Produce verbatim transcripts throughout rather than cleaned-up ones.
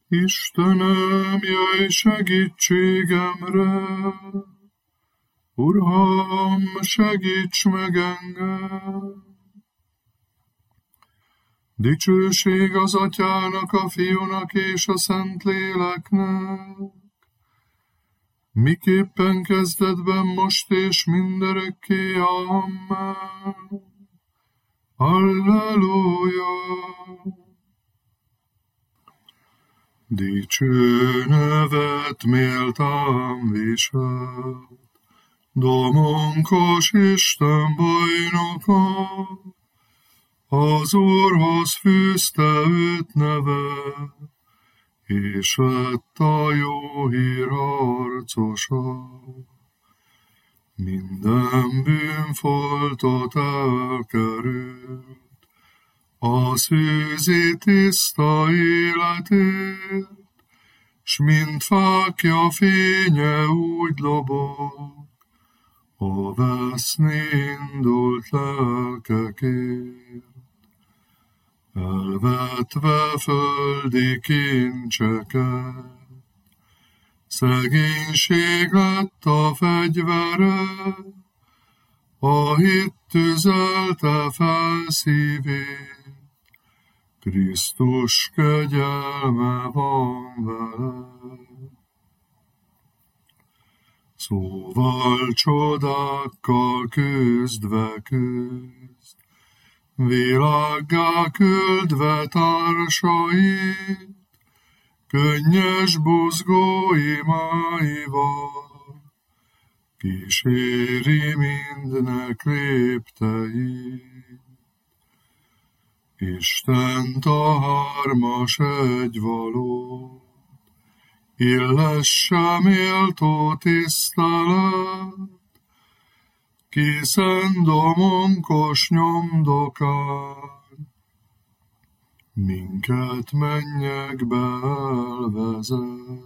Istenem, jöjj segítségemre! Uram, segíts meg engem! Dicsőség az Atyának, a Fiúnak és a Szentléleknek, miképpen kezdetben, most és mindörökké. Amen. Halleluja! Dicső nevet méltán viselt, domonkos Isten bajnoka, az Úrhoz fűzte őt neve, és lett a jó hír harcosa. Minden bűnfoltot elkerült, a szűzi tiszta életét, s mint fákja fénye úgy lobog, a veszni indult lelkekért. Elvetve földi kincseket, szegénység lett a fegyvere, a hit tüzelte fel szívét, Krisztus kegyelme van vele. Szóval csodákkal küzdve küzd, világgá küldve társait, könnyes buzgó imáival, kíséri mindnek lépteit. Istent a hármas egyvalót, illesse méltó tisztelet, ki szent domonkos nyomdokán, minket mennyekbe elvezet.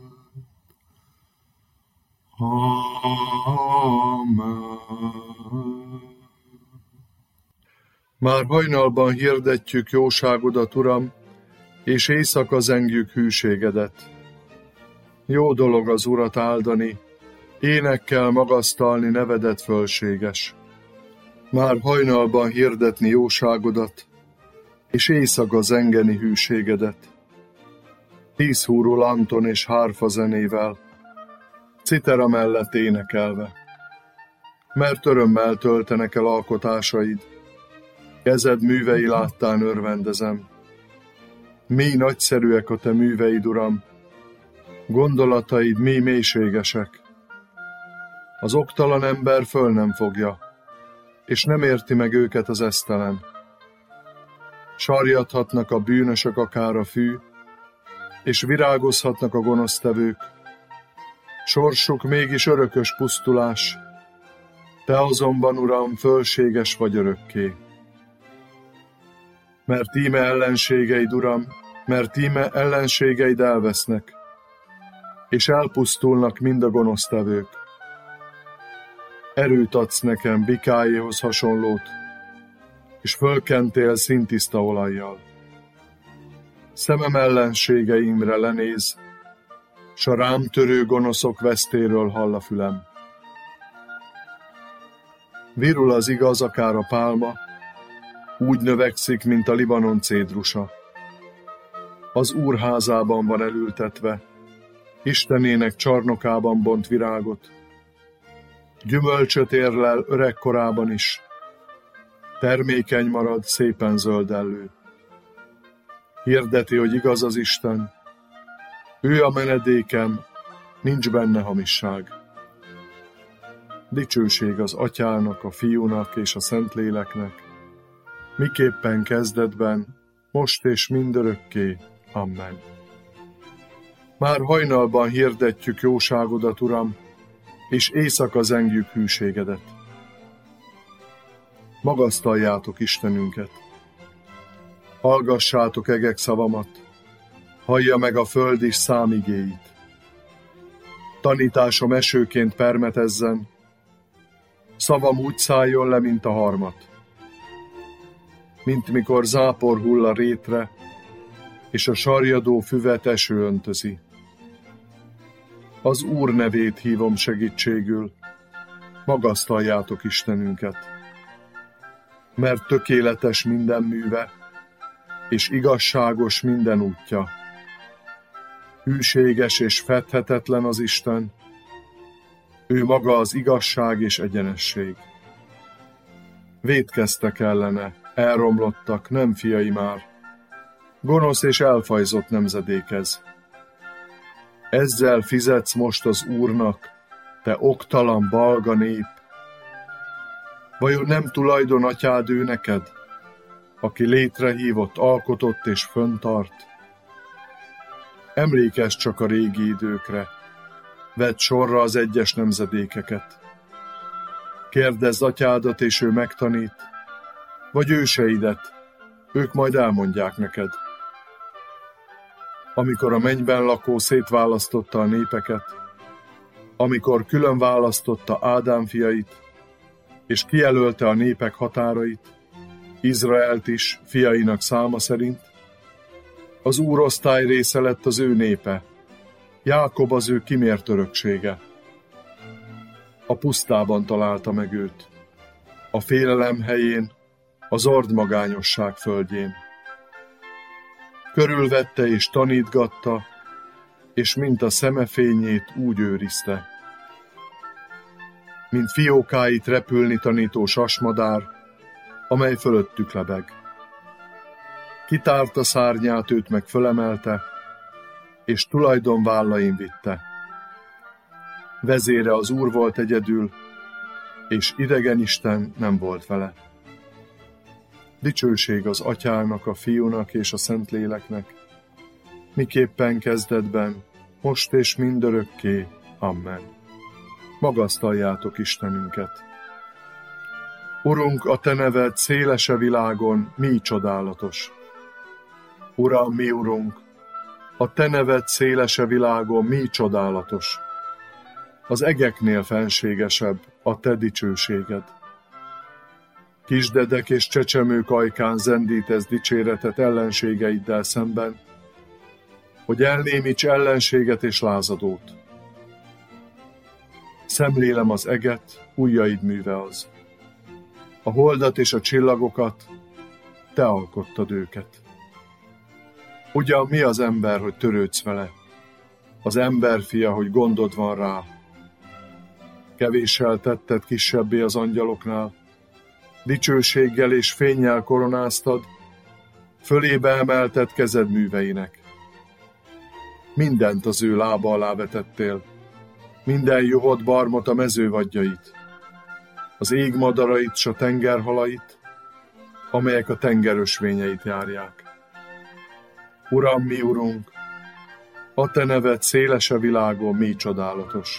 Amen. Már hajnalban hirdetjük jóságodat, Uram, és éjszaka zengjük hűségedet. Jó dolog az Urat áldani, énekkel magasztalni nevedet fölséges. Már hajnalban hirdetni jóságodat, és éjszaka zengeni hűségedet. Tízhúrul Anton és hárfa zenével, citera mellett énekelve. Mert örömmel töltenek el alkotásaid, kezed művei láttán örvendezem. Mély nagyszerűek a te műveid, Uram, gondolataid mély mélységesek. Az oktalan ember föl nem fogja, és nem érti meg őket az esztelen. Sarjadhatnak a bűnösök akár a fű, és virágozhatnak a gonosztevők. Sorsuk mégis örökös pusztulás, te azonban, Uram, fölséges vagy örökké. Mert íme ellenségeid, Uram, mert íme ellenségeid elvesznek, és elpusztulnak mind a gonosztevők. Erőt adsz nekem bikájéhoz hasonlót, és fölkentél színtiszta olajjal. Szemem ellenségeimre lenéz, s a rám törő gonoszok vesztéről hall a fülem. Virul az igaz akár a pálma, úgy növekszik, mint a Libanon cédrusa. Az Úr házában van elültetve, Istenének csarnokában bont virágot. Gyümölcsöt érlel öregkorában is, termékeny marad, szépen zöldellő. Hirdeti, hogy igaz az Isten, ő a menedékem, nincs benne hamisság. Dicsőség az Atyának, a Fiúnak és a Szentléleknek, miképpen kezdetben, most és mindörökké. Amen. Már hajnalban hirdetjük jóságodat, Uram, és éjszaka zengjük hűségedet. Magasztaljátok Istenünket! Hallgassátok egek szavamat, hallja meg a föld is számigéit. Tanításom esőként permetezzen, szavam úgy szálljon le, mint a harmat. Mint mikor zápor hull a rétre, és a sarjadó füvet eső öntözi. Az Úr nevét hívom segítségül, magasztaljátok Istenünket, mert tökéletes minden műve, és igazságos minden útja. Hűséges és fedhetetlen az Isten, ő maga az igazság és egyenesség. Vétkeztek ellene, elromlottak, nem fiai már, gonosz és elfajzott nemzedékez. Ezzel fizetsz most az Úrnak, te oktalan, balga nép. Vajon nem tulajdon atyád ő neked, aki létrehívott, alkotott és föntart? Emlékezz csak a régi időkre, vedd sorra az egyes nemzedékeket. Kérdezz atyádat, és ő megtanít, vagy őseidet, ők majd elmondják neked. Amikor a mennyben lakó szétválasztotta a népeket, amikor külön választotta Ádám fiait, és kijelölte a népek határait, Izraelt is fiainak száma szerint, az Úr osztály része lett az ő népe, Jákob az ő kimért öröksége. A pusztában találta meg őt, a félelem helyén, az ordmagányosság földjén. Körülvette és tanítgatta, és mint a szeme fényét úgy őrizte. Mint fiókáit repülni tanító sasmadár, amely fölöttük lebeg. Kitárta szárnyát, őt meg fölemelte, és tulajdon vállain vitte. Vezére az Úr volt egyedül, és idegen isten nem volt vele. Dicsőség az Atyának, a Fiúnak és a Szentléleknek, miképpen kezdetben, most és mindörökké. Amen. Magasztaljátok Istenünket! Urunk, a Te neved széles a világon, mi csodálatos! Uram, mi Urunk, a Te neved széles a világon, mi csodálatos! Az egeknél fenségesebb a Te dicsőséged. Kisdedek és csecsemők ajkán zendítesz dicséretet ellenségeiddel szemben, hogy elnémíts ellenséget és lázadót. Szemlélem az eget, ujjaid műve az. A holdat és a csillagokat, te alkottad őket. Ugyan mi az ember, hogy törődsz vele? Az ember fia, hogy gondod van rá. Kevéssel tetted kisebbé az angyaloknál, dicsőséggel és fénnyel koronáztad, fölébe emelted kezed műveinek. Mindent az ő lába alá vetettél, minden juhot, barmot, a mezővadjait, az ég madarait s a tengerhalait, amelyek a tenger ösvényeit járják. Uram, mi Urunk, a Te neved széles a világon, mi csodálatos!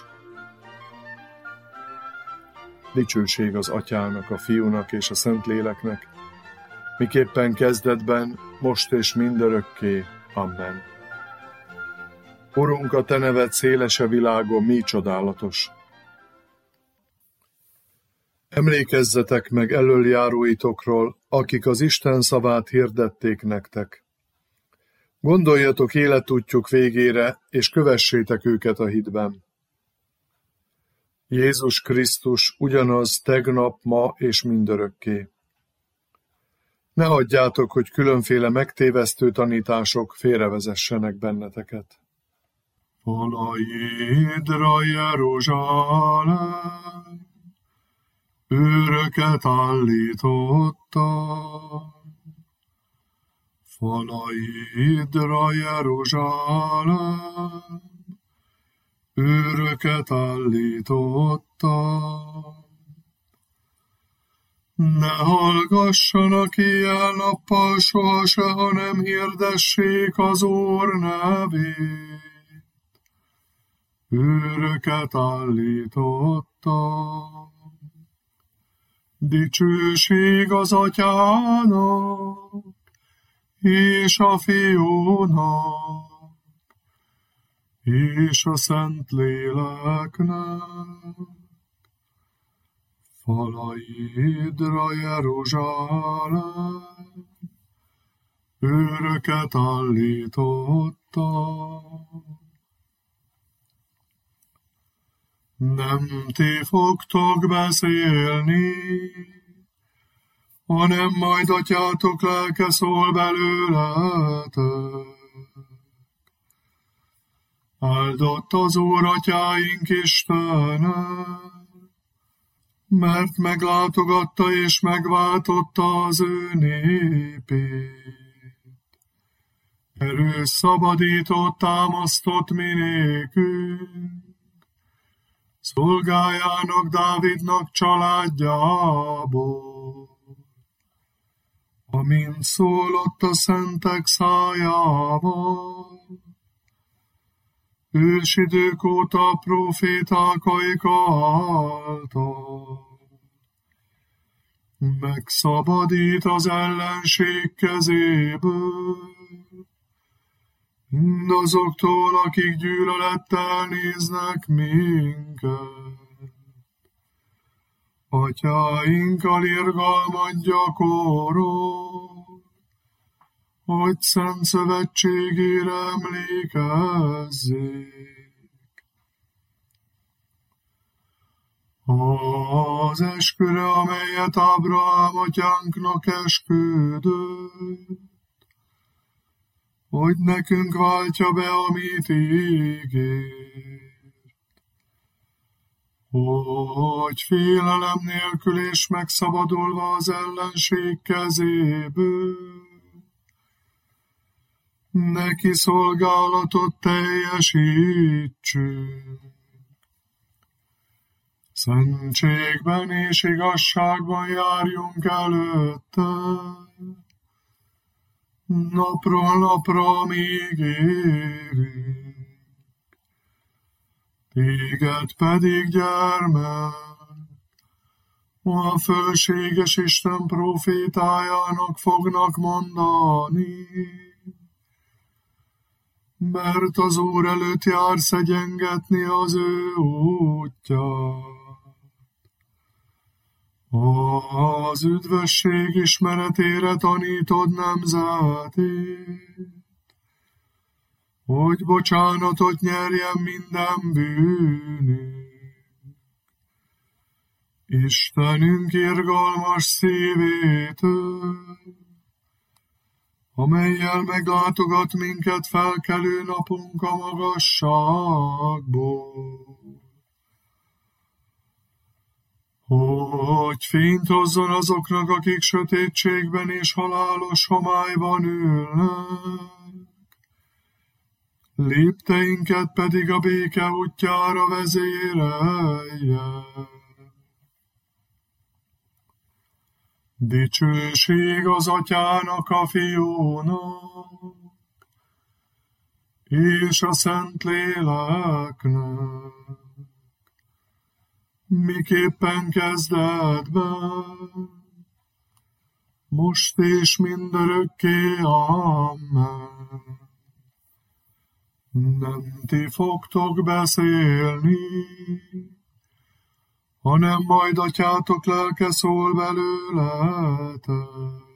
Dicsőség az Atyának, a Fiúnak és a Szentléleknek, miképpen kezdetben, most és mindörökké. Amen. Urunk, a Te neved széles a világon, mi csodálatos! Emlékezzetek meg elöljáróitokról, akik az Isten szavát hirdették nektek. Gondoljatok életútjuk végére, és kövessétek őket a hitben. Jézus Krisztus ugyanaz tegnap, ma és mindörökké. Ne hagyjátok, hogy különféle megtévesztő tanítások félrevezessenek benneteket. Falaidra, Jeruzsálem, őröket állította. Falaidra, Jeruzsálem, őröket állította. Ne hallgassanak ilyen nappal soha se, hanem hirdessék az Úr nevét. Őröket állította. Dicsőség az Atyának és a Fiúnak és a Szentléleknek. Falaidra, Jeruzsálem, őröket állította. Nem ti fogtok beszélni, hanem majd atyátok lelke szól belőletek. Áldott az Úr atyáink Istene, mert meglátogatta és megváltotta az ő népét. Erős szabadított, támasztott mi nékünk, szolgájának Dávidnak családjából, amint szólott a szentek szájával. Ősidők óta profétákaik által megszabadít az ellenség kezéből, mindazoktól, akik gyűlölettel néznek minket. Atyáinkkal irgalmat gyakorol, hogy szent szövetségére emlékezzék. Az esküre, amelyet Ábrahám atyánknak esküdött, hogy nekünk váltja be, amit ígért, hogy félelem nélkül és megszabadulva az ellenség kezéből, neki szolgálatot teljesítsünk. Szentségben és igazságban járjunk előtte, napról napra míg érünk. Téged pedig, gyermek, a fölséges Isten profétájának fognak mondani, mert az Úr előtt jár szegyengetni az ő útját. Az üdvösség ismeretére tanítod nemzetét, hogy bocsánatot nyerjen minden bűnünk. Istenünk irgalmas szívétől, amellyel meglátogat minket felkelő napunk a magasságból, hogy fényt hozzon azoknak, akik sötétségben és halálos homályban ülnek, lépteinket pedig a béke útjára vezérelje. Dicsőség az Atyának, a Fiúnak, és a Szentléleknek, miképpen kezdetben, most és mindörökké. Amen. Nem ti fogtok beszélni, hanem majd atyátok lelke szól belőletek.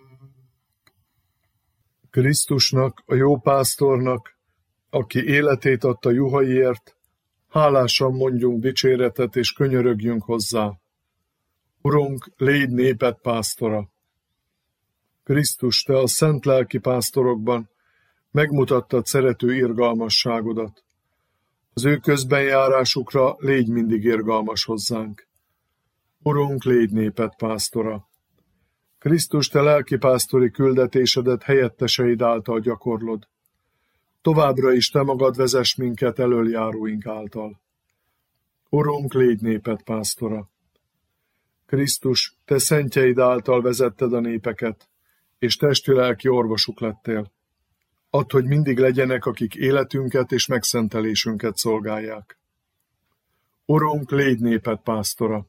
Krisztusnak, a jó pásztornak, aki életét adta juhaiért, hálásan mondjunk dicséretet és könyörögjünk hozzá. Urunk, légy néped pásztora! Krisztus, te a szent lelki pásztorokban megmutattad szerető irgalmasságodat. Az ő közbenjárásukra légy mindig irgalmas hozzánk. Urunk, légy néped pásztora! Krisztus, te lelkipásztori küldetésedet helyetteseid által gyakorlod. Továbbra is te magad vezess minket elöljáróink által. Urunk, légy néped pásztora! Krisztus, te szentjeid által vezetted a népeket, és testi-lelki orvosuk lettél. Add, hogy mindig legyenek, akik életünket és megszentelésünket szolgálják. Urunk, légy néped pásztora!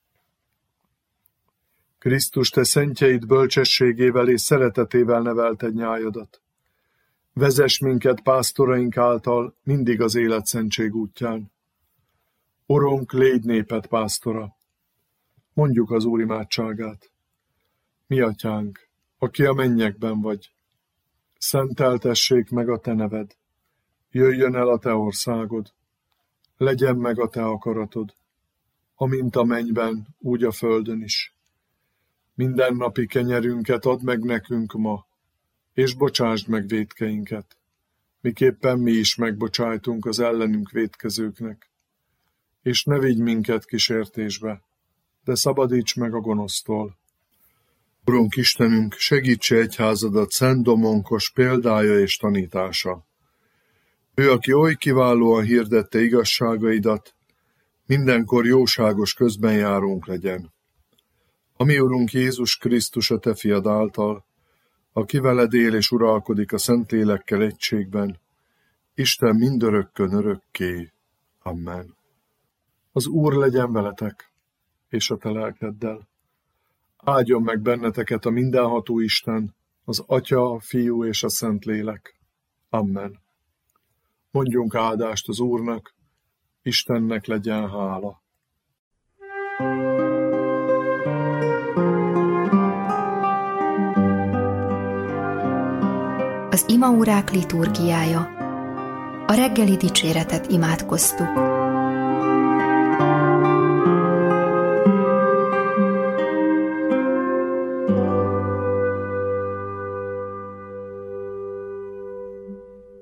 Krisztus, te szentjeid bölcsességével és szeretetével nevelted nyájadat. Vezess minket pásztoraink által mindig az életszentség útján. Urunk, légy néped pásztora! Mondjuk az Úr imádságát. Mi atyánk, aki a mennyekben vagy, Szenteltessék meg a te neved, jöjjön el a te országod, legyen meg a te akaratod, amint a mennyben, úgy a földön is. Mindennapi kenyerünket add meg nekünk ma, és bocsásd meg vétkeinket, miképpen mi is megbocsájtunk az ellenünk vétkezőknek. És ne vigy minket kísértésbe, de szabadíts meg a gonosztól. Urunk Istenünk, segítse egyházadat Szent Domonkos példája és tanítása. Ő, aki oly kiválóan hirdette igazságaidat, mindenkor jóságos közbenjárunk legyen. A mi Urunk Jézus Krisztus a te fiad által, aki veled él és uralkodik a Szentlélekkel egységben, Isten mindörökkön örökké. Amen. Az Úr legyen veletek, és a te lelkeddel. Áldjon meg benneteket a mindenható Isten, az Atya, a Fiú és a Szentlélek. Amen. Mondjunk áldást az Úrnak, Istennek legyen hála. Az imaórák liturgiája. A reggeli dicséretet imádkoztuk.